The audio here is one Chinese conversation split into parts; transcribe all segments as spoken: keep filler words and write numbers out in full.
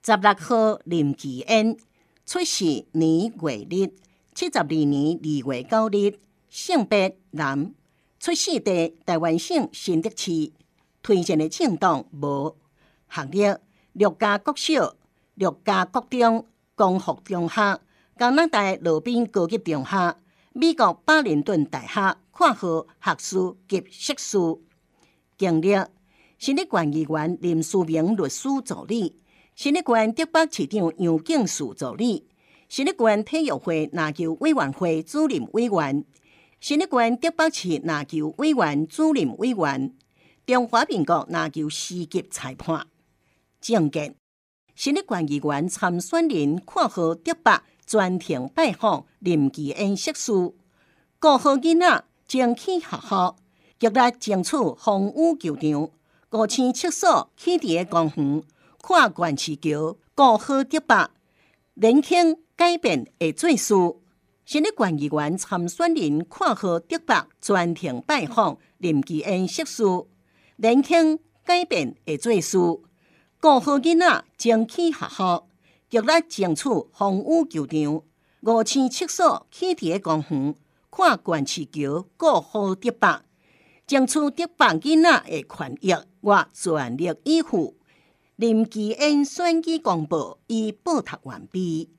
十六号林奇恩，出世年月日七十二年二月九日，性别男，出世地台湾省新竹市，推荐的政党无，学历六家国小、六家国中、光复中学、加拿大罗宾高级中学、美国巴林顿大学括号学士及硕士。经历新竹县议员林书明律师助理，新竹县竹北市长杨敬树助理，新竹县体育会篮球委员会主任委员，新竹县竹北市篮球委员主任委员，中华民国篮球四级裁判。政见新竹县议员参选人括号竹北专程拜访林奇恩硕士，顾好囡仔争取学校，极力争取风雨球场，五千厕所起伫个公园，看悬市桥，顾好竹北，年轻改变会做事。新竹县议员参选人括号竹北专程拜访林奇恩硕士，年轻改变会做事，顾好囡仔争取学校，极力争取风雨球场，五千厕所起伫个公园，看悬市桥，顾好竹北，争取竹北囡仔的权益，我全力以赴。林奇恩选举公报已报读完毕。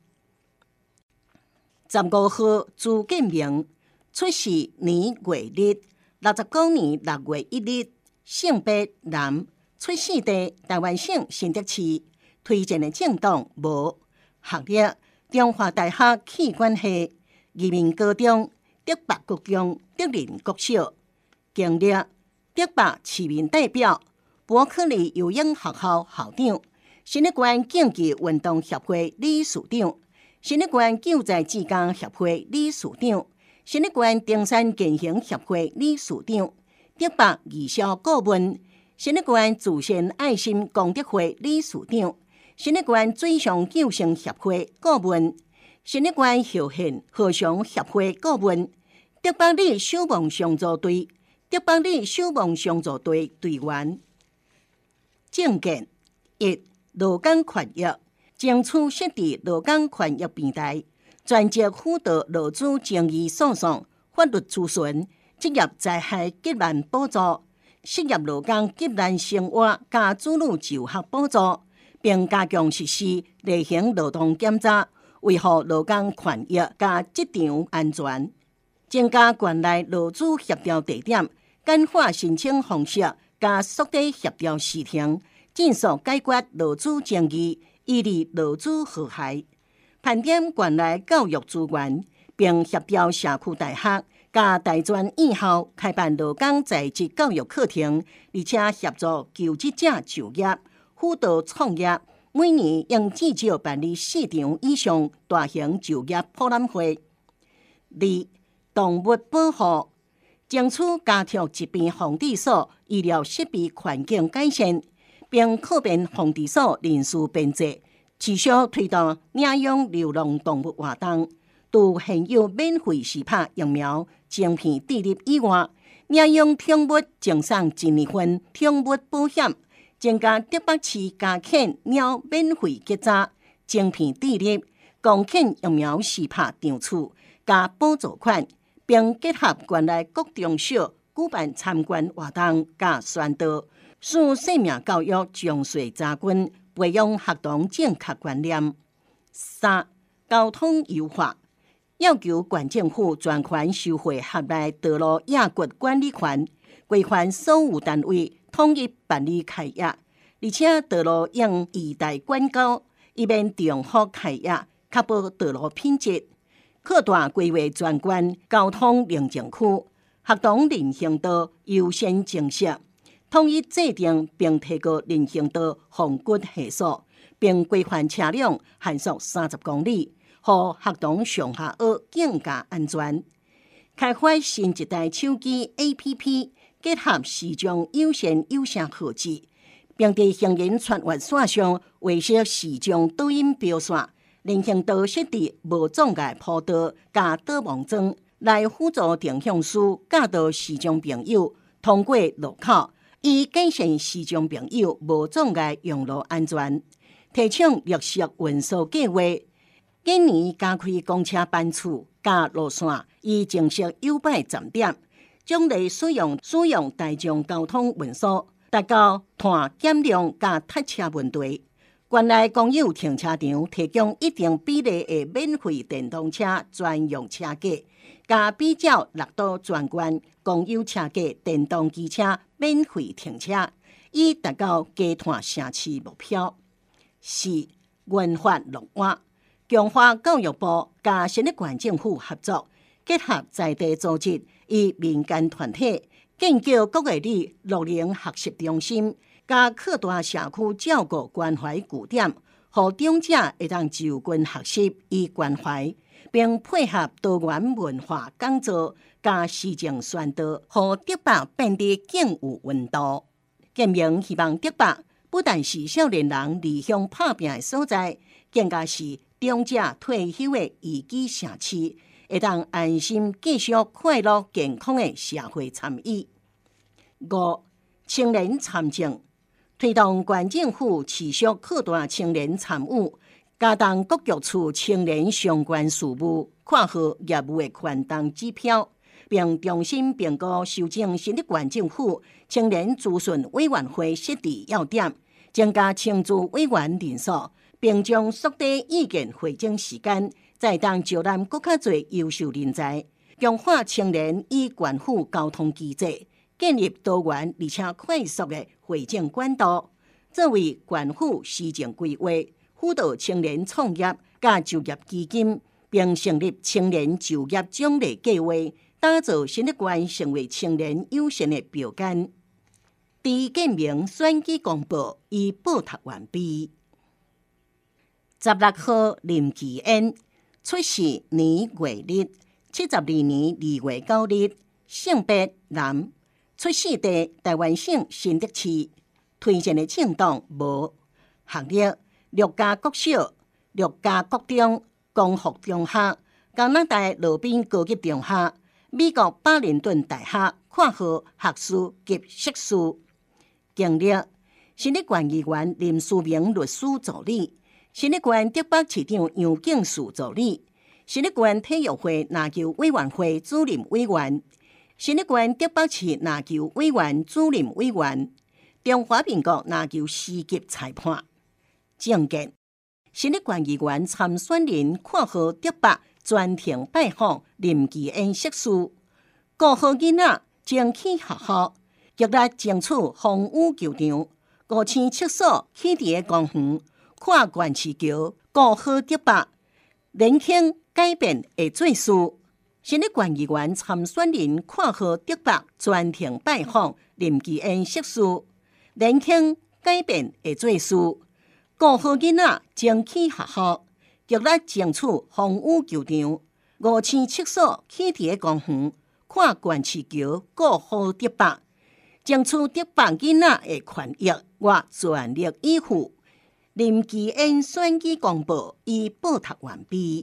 十五号朱建明，出世年月日六十九年六月一日，性别男，出世地台湾省新竹市，推荐的政党无，学历中华大学器官系、移民高中、竹北国中、竹林国小。经历竹北市民代表、伯克利游泳学校校长、新竹县竞技运动协会理事长、新竹县救灾志工协会理事长、新竹县登山健行协会理事长、竹北义消顾问、新竹县自身爱心功德会理事长、新竹县水上救生协会顾问、新竹县后县河翔协会顾问、竹北里守望相助队、竹北里守望相助队队员。政见一、劳工权益，争取设置劳工权益平台，专责辅导劳资争议诉讼、法律咨询、职业灾害急难补助、失业劳工急难生活加子女就学补助，并加强实施例行劳动检查，维护劳工权益加职场安全，增加县内劳资协调地点，简化申请方式，加缩短协调时程，尽速解决劳资争议，以利劳资和谐。盘点县内教育资源，并协调社区大学、加大专院校开办劳工在职教育课程，而且协助求职者就业、辅导创业。每年应至少办理四场以上大型就业博览会。二、动物保护，争取加强疾病防治所医疗设备环境改善，并扩编防治所人事编制，持续推动领养流浪动物活动。除现有免费施打疫苗、晶片置入以外，领养宠物赠送一年份宠物保险。增加竹北市家犬鸟免费结扎、晶片置入、公犬疫苗施打场次、加补助款，并结合县内各中小举办参观活动、加宣导，使生命教育将水扎根，培养学童正确观念。三、交通优化，要求县政府全权收回辖内道路野骨管理权，规范所有单位统一办理开业，而且道路应依代管教，以免重复开业，确保道路品质。扩大规划全县交通宁静区，学童人行道优先增设，统一制定并提高人行道防骨系数，并规范车辆限速三十公里，让学童上下学更加安全。开发新一代手机 A P P。结合视像有线有声科技，并在行人穿越线上画设视像导引标线，人行道设置无障碍坡道加导盲桩，来辅助定向师教导视障朋友通过路口，以改善视障朋友无障碍用路安全。 提倡绿色运输计划，今年加开公车班次加路线，以正式优摆站点，奖励使用使用大众交通运输，达到碳减量加塞车问题。县内公有停车场提供一定比例的免费电动车专用车价，加比照六都全县公有车价电动机车免费停车，以达到加碳城市目标。四、研发落碗，强化教育部加新北县政府合作，结合在地组织与民间团体，建构国乐里乐龄学习中心。加扩大社区照顾关怀据点，让长者会当就近学习与关怀，并配合多元文化讲座加市政宣导，让德北变得更有温度。建明希望德北不但是少年人离乡打拼的所在，更加是长者退休的宜居城市，会当安心继续快乐健康的社会参与。五、青年参政。推动县政府持续扩大青年参与，加重各局处青年相关事务，括号业务的权重指标，并重新评估修正新北县政府青年咨询委员会设置要点，增加青咨委员人数，并将缩短意见回诊时间，再当招揽更较侪优秀人才，强化青年与县府交通机制。建立多元而且快速的回政管道，作为县府施政规划，辅导青年创业加就业基金，并成立青年就业奖励计划，打造新北县成为青年友善的标杆。伫建明选举公报已报读完毕。十六号林奇恩出世年月日，七十二年二月九日，性别男。出世地台湾省新竹市，推荐的政党无。学历六家国小、六家国中、光复中学、加拿大罗宾高级中学、美国巴林顿大学（括号学士及硕士）。经历新北县议员林书明律师助理，新北县德北市长杨敬树助理，新北县体育会篮球委员会主任委员。新北县德北市篮球委员主任委员，中华民国篮球四级裁判。政见：新北县议员参选人（括号德北）专程拜访林奇恩硕士，顾好囡仔争取学校，极力争取风雨球场，五千厕所起伫个公园，看县市桥，顾好德北，年轻改变会做事。新北县议员参选人（括号德北）专程拜访林奇恩硕士，年轻改变会做事，顾好囡仔争取学校，极力争取风雨球场，五千厕所起伫个公园，看县市桥，顾好德北，争取德北囡仔的权益，我全力以赴。林奇恩选举公报已报读完毕。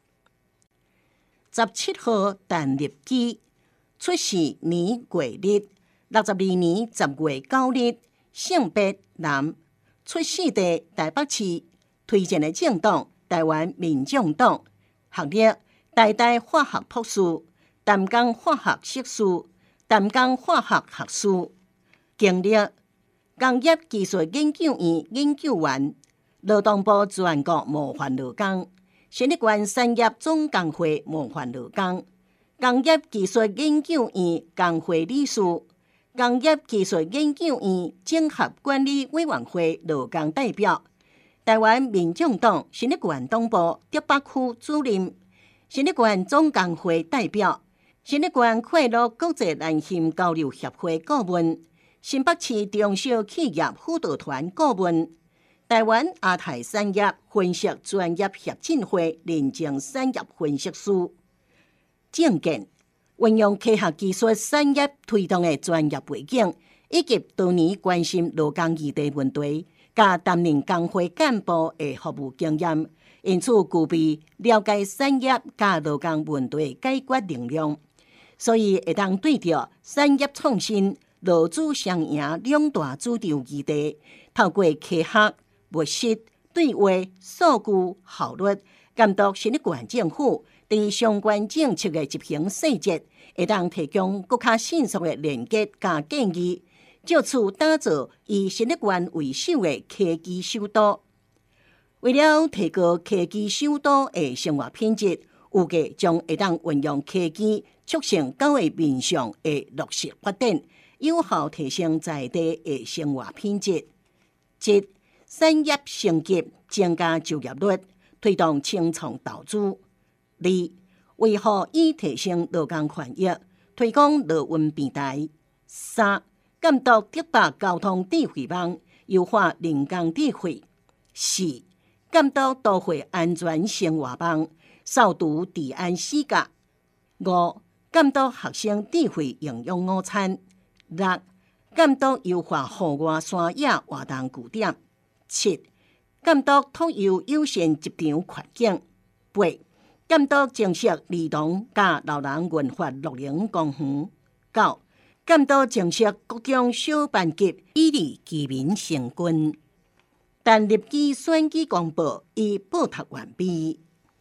十七号陈立基出世年月日，六十二年十月九日，性别男，出世地台北市，推荐的政党台湾民众党，学历台大化学博士、淡江化学硕士、淡江化学学士，经历工业技术研究院研究员，劳动部全国模范劳工。新北县产业总工会模范劳工，工业技术研究院工会理事，工业技术研究院整合管理委员会劳工代表，台湾民众党新北县党部德北区主任，新北县总工会代表，新北县快乐国际男性交流协会顾问，新北市中小企业辅导团顾问。台湾亚太产业分析专业协进会认证产业分析师，政见运用科学技术产业推动的专业背景，以及多年关心劳工议题问题，加担任工会干部的服务经验，因此具备了解产业加劳工问题解决能力，所以会当对着产业创新、劳资双赢两大主流议题，透过科学、物质、 对话、数据、效率，监督新一县政府对相关政策的执行细节，会当提供更加迅速的连接加建议，借此打造以新一县为首的科技首都。为了提高科技首都的生活品质，预计将会当运用科技促成九个面向的落实发展，有效提升在地的生活品质。一、产业升级，增加就业率，推动青创投资；二、维护与提升劳工权益，推广劳运平台；三、监督特别交通智慧网，优化人工智慧；四、监督都会安全生活网，扫除治安死角；五、监督学生智慧营养午餐；六、监督优化户外山野活动据点；七、监督托幼友善职场环境；八、监督正式儿童甲老人文化乐龄公园；九、监督正式各种小班级，以利居民成群。但立基选举公报已报读完毕。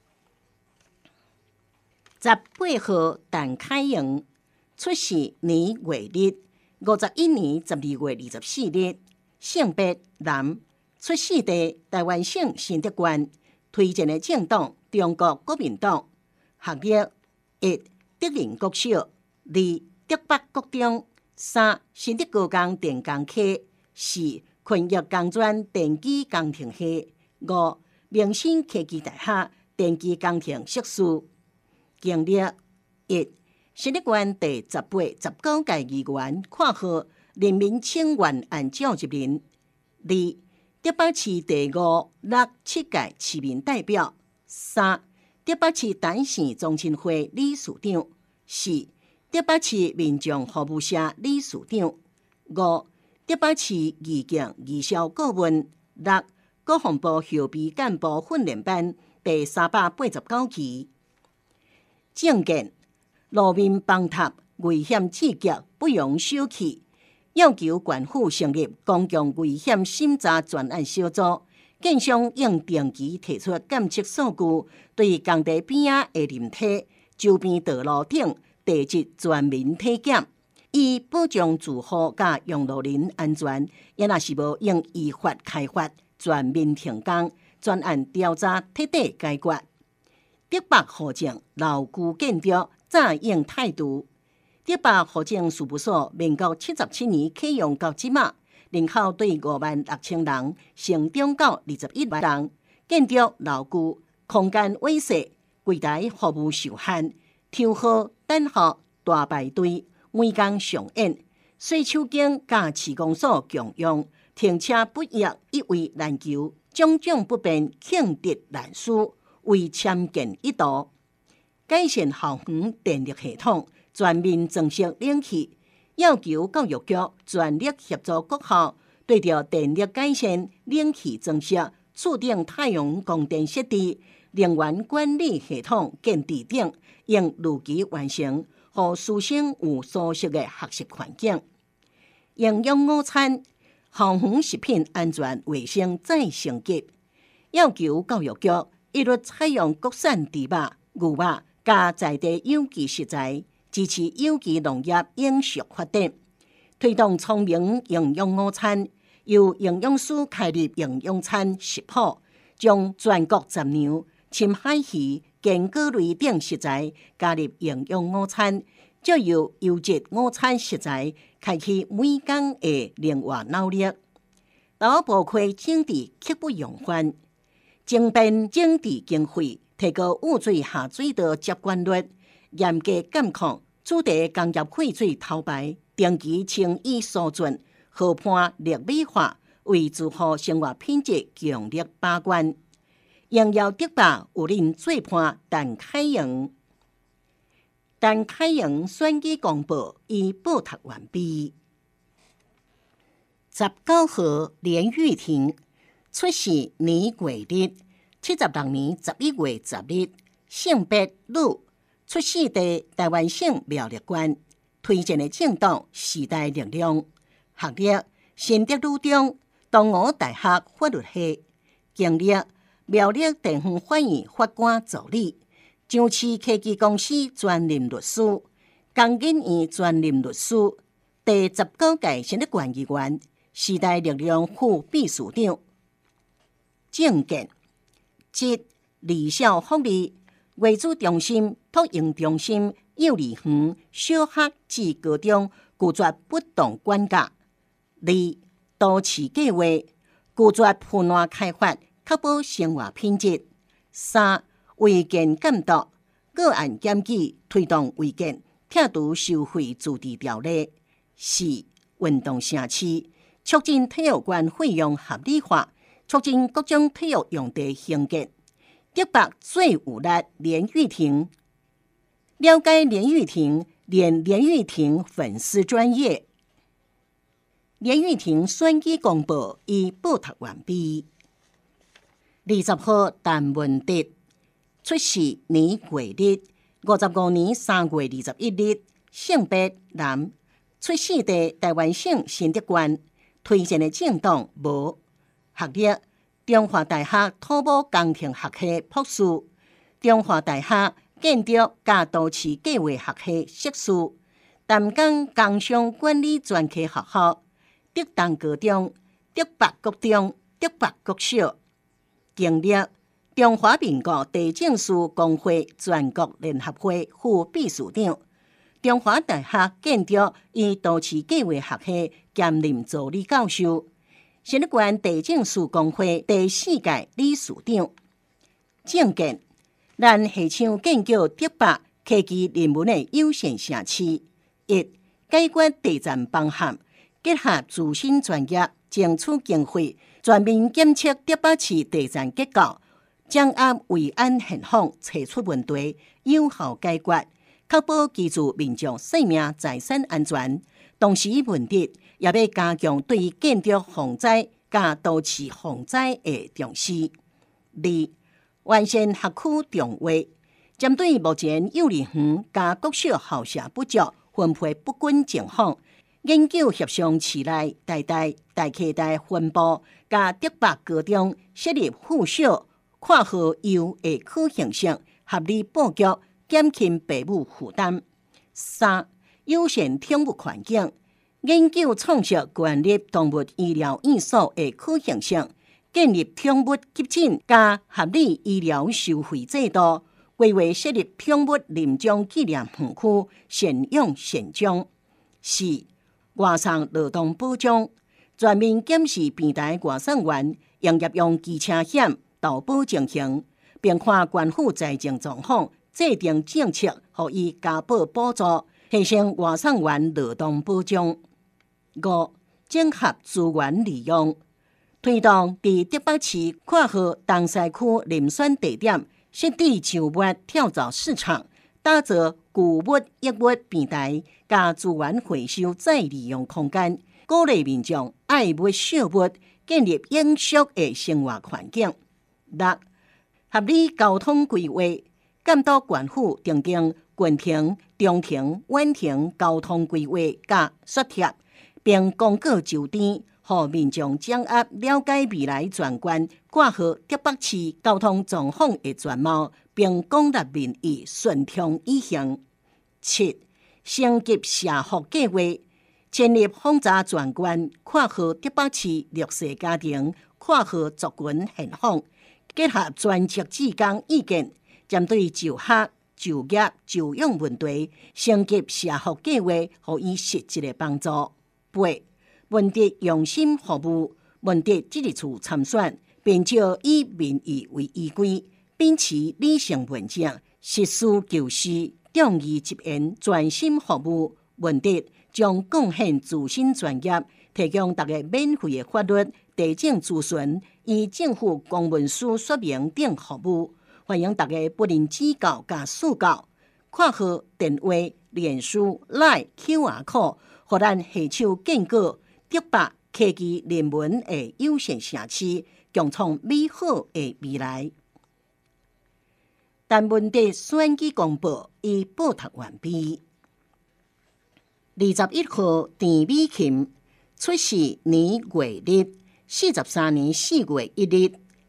十八号陈凯阳，出世年月日五十一年十二月二十四日，性别男，出世地台湾省新竹县，推荐的政党中国国民党，学历一德林国小，二德北国中，三新竹高工电工科，四昆玉工专电机工程系，五明新科技大学电机工程硕士。经历一新竹县第十八、十九届议员括号人民请愿案召集人；二德北市第五、六、七届市民代表；三德北市单县中心会理事长；四德北市民众服务社理事长；五德北市义警义消顾问；六国防部后备干部训练班第三百八十九期。政见：路面崩塌危险刺激，不容小觑。要求县府成立公共危险审查专案小组，建商应定期提出监测数据，对工地边仔的林体、周边道路等地质全面体检，以保障住户甲用路人安全。也若是无应依法开发，全面停工，专案调查彻底解决。德北户政老旧建筑早应态度。德北户政事务所民国七十七年启用到即马，人口对五万六千人，成长到二十一万人。建筑老旧，空间萎缩，柜台服务受限，抽号、等候、大排队，每工上演。洗手间甲市公所共用，停车不易，一位难求，种种不便，庆得难书。为参见一道，改善校园电力系统，全面装设冷气，要求教育局全力协助各校，对着电力改善、冷气装设、触顶太阳光电设置、能源管理系统建置等，应如期完成，让师生有舒适的学习环境。营养午餐、校园食品安全卫生再升级，要求教育局一律采用国产猪肉、牛肉，加在地有机食材，支持有机农业永续发展，推动聪明营养午餐，由营养师开立营养餐食谱，将全国杂粮、深海鱼、坚果类等食材加入营养午餐，借由优质午餐食材，开启每天的灵活脑力。劳保亏政治刻不容缓。增编整治经费，提高污水下水道接管率，严格监控主题工业废水头排，定期清淤疏浚，河畔绿美化，为住户生活品质强力把关。荣耀德北有恁做伴陈凯阳，陈凯阳选举公报已报读完毕。十九号连玉婷。出世年月日，七十六年十一月十日，性别女，出世地台湾省苗栗县，推荐的政党时代力量，学历新竹女中东吴大学法律系， 经历苗栗地方法院法官助理，上市科技公司专任律师，工研院专任律师，第十九届新竹县议员，时代力量副秘书长。政见即理小福利，为主中心、托婴中心、幼儿园、小学至高中拒绝不当管教。二、都市计划，拒绝分化开发，确保生活品质。三、违建监督，个案检举，推动违建拆除收费自治条例。四、运动城市，促进体育馆费用合理化，促进各种体育用地兴建。台北最有力连玉婷，了解连玉婷，连连玉婷粉丝专业。连玉婷选举公报已报读完毕。二十号陈文德出世年月日五十五年三月二十一日，性别男，出世地台湾省新竹县，推荐的政党无。学历中华大学土木工程学系博士，中华大学建筑甲都市计划学系硕士，淡江工商管理专科学校，德东高中、德北国中、德北国小。经历中华民国地政士工会全国联合会副秘书长，中华大学建筑与都市计划学系兼任助理教授，新竹县地政士工会第四届理事长。政见，咱下乡建构德北科技人文的优先城市。一、解决地站帮hạn，结合自身专业，争取经费，全面检测德北市地站结构，掌握维安现况，找出问题，有效解决，确保居住民众生命财产安全。同时，文德也要加强对于建筑防灾甲都市防灾的重视。二、完善学区重划，针对目前幼儿园甲国小校舍不足、分配不均情况，研究协商市内大大大客大分布，甲德北高中设立附小括号幼的可行性，合理布局，减轻父母负担。三、优先宠物环境，研究创设建立动物医疗院所的可行性，建立宠物急诊加合理医疗收费制度，规划设立宠物临终纪念园区，善用善终。四、外送劳动保障，全面检视平台外送员营业用机车险投保情形，并看县府财政状况，制定政策，予以加保补助，提升外送员劳动保障。五、整合资源利用，推动伫德北市括号东西区遴选地点设置树木跳蚤市场，打造旧物易物平台，加资源回收再利用空间，鼓励民众爱物惜物，建立永续的生活环境。六、合理交通规划，监督县府订定近程、中程、远程交通规划甲雪贴，并公告周天，予民众掌握了解未来全县括号德北市交通状况的全貌，并广纳民意，顺通以行。七、升级社福计划，建立访查全县括号德北市弱势家庭括号族群现况，结合专职志工意见，针对就学、就业、就养问题，升级社福计划，予以实质的帮助。八、文德用心服务，文德这一次参选，并照以民意为依据，秉持理性论证，实事求是，忠义执言，专心服务。文德将贡献自身专业，提供大家免费的法律、地政咨询与政府公文书说明等服务。欢迎大家不吝指教加赐教，括号电话、脸书、Line Q R code， 互咱下手建构德北科技人文的优先城市，共创美好的未来。陈文德选举公报已报读完毕。二十一号田美琴出世年月日四十三年四月一日，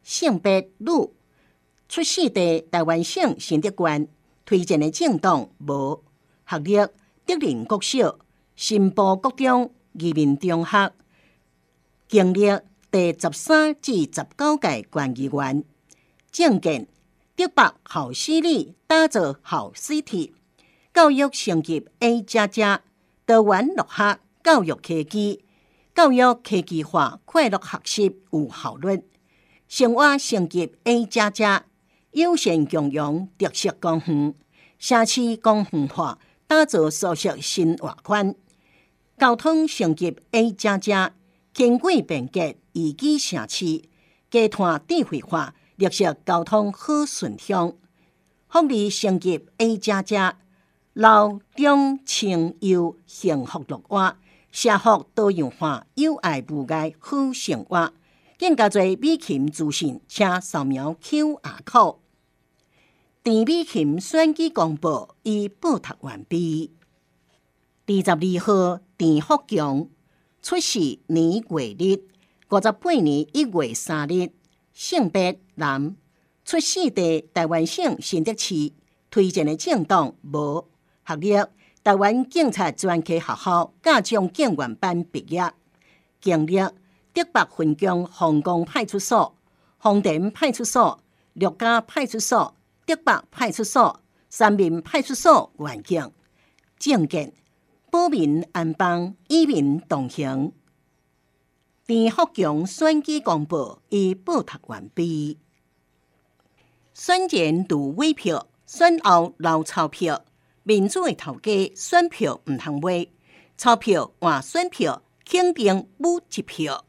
性别女，出世地台湾省新竹县，推荐的政党无，学历德林国小、新埔国中、移民中学，经历第十三至十九届县议员，政见德北校史里打造校 City， 教育升级 A 加加，多元落学教育科技，教育科技化快乐学习有效率，生活升级 A 加加，友善共融特色公园，城市公园化打造宿舍新外观，交通升级 A 加加，轻轨便捷宜居城市，加团智慧化绿色交通好顺畅，福利升级 A 加加，老中青幼幸福乐活，社福多样化友爱无碍好生活。更加多美琴资讯，请扫描 Q R code。陈美琴选举公报已报读完毕。二十二號，陳福強，出世年月日，五十八年一月三日，性別男，出世地台灣省新竹市，推薦的政黨無，學歷台灣警察專科學校家長警員班畢業，經歷德北分局皇宮派出所、豐田派出所、綠家派出所、德北派出所、三民派出所員警，政見保民安邦，與民同行。陳福強選舉公報已報讀完畢。選前賭尾票，選後留鈔票。民主的頭家選票唔通買，鈔票換選票，肯定武一票。